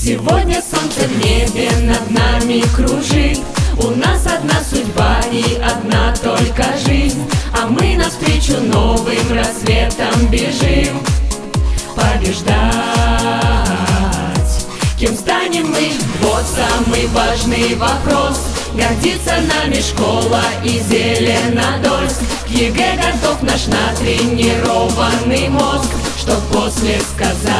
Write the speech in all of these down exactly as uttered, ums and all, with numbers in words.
Сегодня солнце в небе над нами кружит. У нас одна судьба и одна только жизнь, а мы навстречу новым рассветам бежим. Побеждать. Кем станем мы? Вот самый важный вопрос. Гордится нами школа и Зеленодольск. К ЕГЭ готов наш натренированный мозг, чтоб после сказать: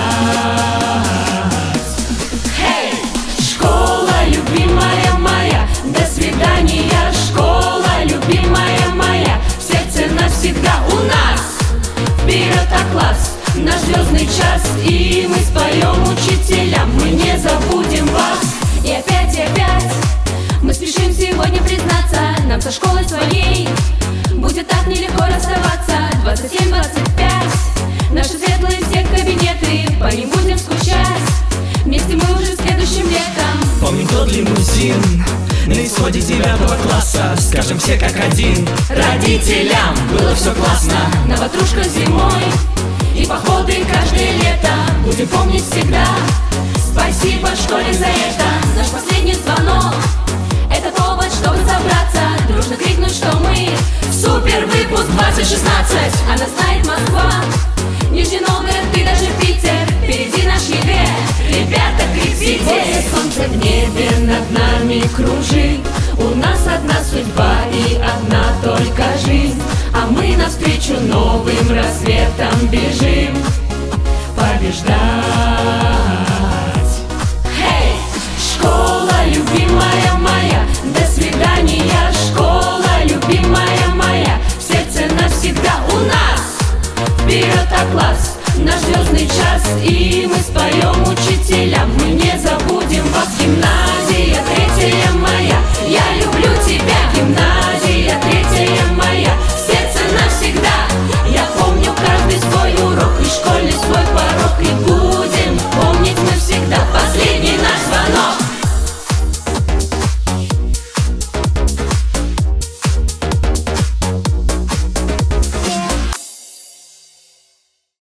«Хей, школа, любимая моя, до свидания, школа, любимая моя, в сердце навсегда у нас. Вперед, а класс, наш звездный час, и мы споем учителям, мы не забудем вас». И опять, и опять мы спешим сегодня признаться, нам со школой своей будет так нелегко расставаться. Двадцать семь, двадцать пять, наши светлые все кабинеты, по ним будем скучать. Вместе мы уже следующим летом. Помним тот лимузин на исходе девятого класса. Скажем все как один: родителям было все классно. На ватрушках зимой и походы каждое лето будем помнить всегда. Спасибо школе за это. Наш последний звонок — это повод, чтобы собраться, дружно крикнуть, что мы супер выпуск двадцать шестнадцать. Она знает Москва, Нижний Новгород и даже Питер. Впереди наш ЕГЭ, ребята, кричите. Сегодня солнце в небе над нами кружит. У нас одна судьба и одна только жизнь, а мы навстречу новым рассветам бежим. Побеждать. Хей, школа, любимая моя, до свидания, школа, любимая моя, в сердце навсегда у нас. Вперед, а класс, наш звездный час, и мы споем учителям, мы